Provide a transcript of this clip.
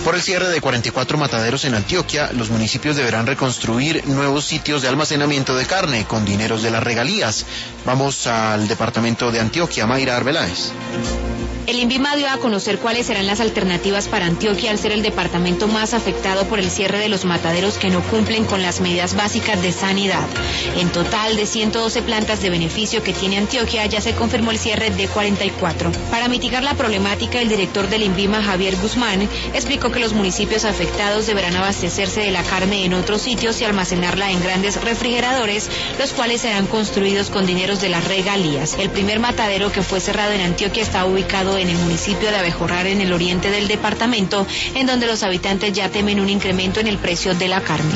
Por el cierre de 44 mataderos en Antioquia, los municipios deberán reconstruir nuevos sitios de almacenamiento de carne con dineros de las regalías. Vamos al departamento de Antioquia, Mayra Arbeláez. El INVIMA dio a conocer cuáles serán las alternativas para Antioquia al ser el departamento más afectado por el cierre de los mataderos que no cumplen con las medidas básicas de sanidad. En total, de 112 plantas de beneficio que tiene Antioquia, ya se confirmó el cierre de 44. Para mitigar la problemática, el director del INVIMA, Javier Guzmán, explicó que los municipios afectados deberán abastecerse de la carne en otros sitios y almacenarla en grandes refrigeradores, los cuales serán construidos con dineros de las regalías. El primer matadero que fue cerrado en Antioquia está ubicado en el municipio de Abejorrar, en el oriente del departamento, en donde los habitantes ya temen un incremento en el precio de la carne.